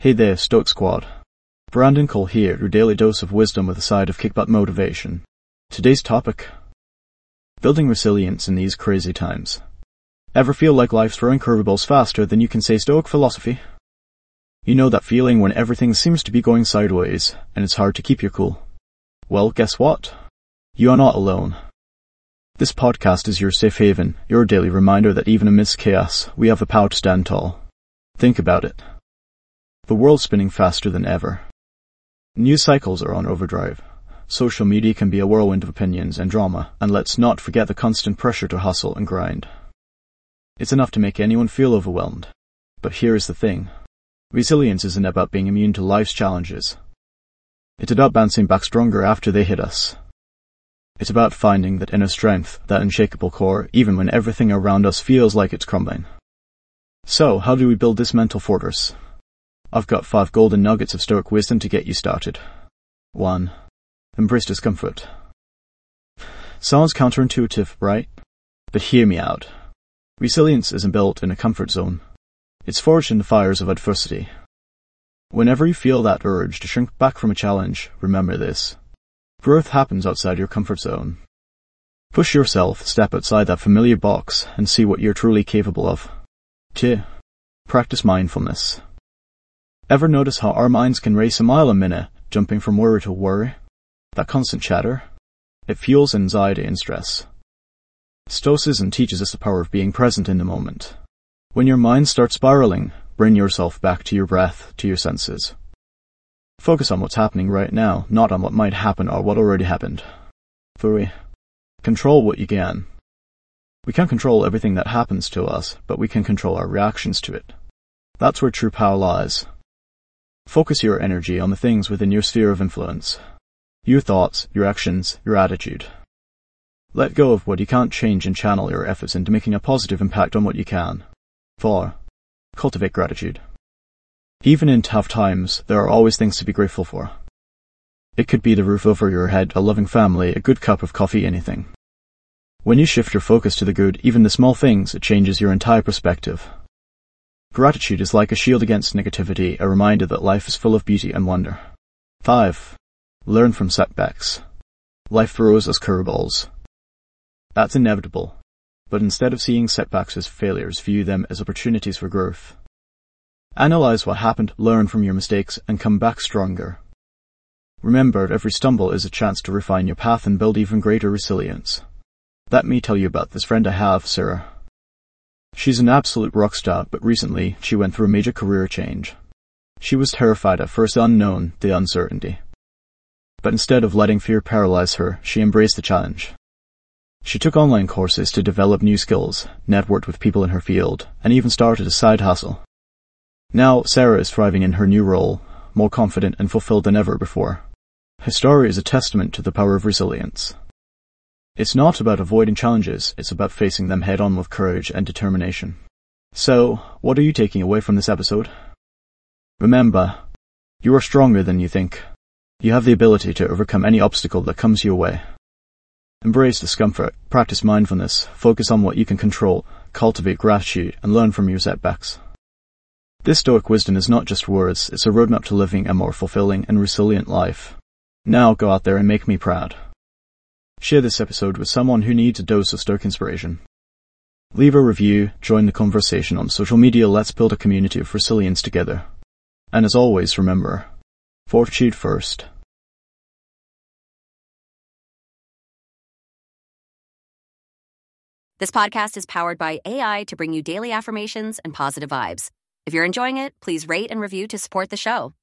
Hey there, Stoic Squad. Brandon Cole here, your daily dose of wisdom with a side of kick-butt motivation. Today's topic: building resilience in these crazy times. Ever feel like life's throwing curveballs faster than you can say Stoic philosophy? You know that feeling when everything seems to be going sideways, and it's hard to keep your cool? Well, guess what? You are not alone. This podcast is your safe haven, your daily reminder that even amidst chaos, we have the power to stand tall. Think about it. The world's spinning faster than ever. News cycles are on overdrive. Social media can be a whirlwind of opinions and drama, and let's not forget the constant pressure to hustle and grind. It's enough to make anyone feel overwhelmed. But here's the thing. Resilience isn't about being immune to life's challenges. It's about bouncing back stronger after they hit us. It's about finding that inner strength, that unshakable core, even when everything around us feels like it's crumbling. So, how do we build this mental fortress? I've got 5 golden nuggets of Stoic wisdom to get you started. 1. Embrace discomfort. Sounds counterintuitive, right? But hear me out. Resilience isn't built in a comfort zone. It's forged in the fires of adversity. Whenever you feel that urge to shrink back from a challenge, remember this. Growth happens outside your comfort zone. Push yourself, step outside that familiar box, and see what you're truly capable of. 2. Practice mindfulness. Ever notice how our minds can race a mile a minute, jumping from worry to worry? That constant chatter? It fuels anxiety and stress. Stoicism teaches us the power of being present in the moment. When your mind starts spiraling, bring yourself back to your breath, to your senses. Focus on what's happening right now, not on what might happen or what already happened. 3. Control what you can. We can't control everything that happens to us, but we can control our reactions to it. That's where true power lies. Focus your energy on the things within your sphere of influence. Your thoughts, your actions, your attitude. Let go of what you can't change and channel your efforts into making a positive impact on what you can. 4. Cultivate gratitude. Even in tough times, there are always things to be grateful for. It could be the roof over your head, a loving family, a good cup of coffee, anything. When you shift your focus to the good, even the small things, it changes your entire perspective. Gratitude is like a shield against negativity, a reminder that life is full of beauty and wonder. 5. Learn from setbacks. Life throws us curveballs. That's inevitable. But instead of seeing setbacks as failures, view them as opportunities for growth. Analyze what happened, learn from your mistakes, and come back stronger. Remember, every stumble is a chance to refine your path and build even greater resilience. Let me tell you about this friend I have, Sarah. She's an absolute rock star, but recently she went through a major career change. She was terrified at first, the unknown, the uncertainty. But instead of letting fear paralyze her, she embraced the challenge. She took online courses to develop new skills, networked with people in her field, and even started a side hustle. Now, Sarah is thriving in her new role, more confident and fulfilled than ever before. Her story is a testament to the power of resilience. It's not about avoiding challenges, it's about facing them head-on with courage and determination. So, what are you taking away from this episode? Remember, you are stronger than you think. You have the ability to overcome any obstacle that comes your way. Embrace discomfort, practice mindfulness, focus on what you can control, cultivate gratitude, and learn from your setbacks. This Stoic wisdom is not just words, it's a roadmap to living a more fulfilling and resilient life. Now go out there and make me proud. Share this episode with someone who needs a dose of Stoic inspiration. Leave a review, join the conversation on social media, let's build a community of resilience together. And as always, remember, fortitude first. This podcast is powered by AI to bring you daily affirmations and positive vibes. If you're enjoying it, please rate and review to support the show.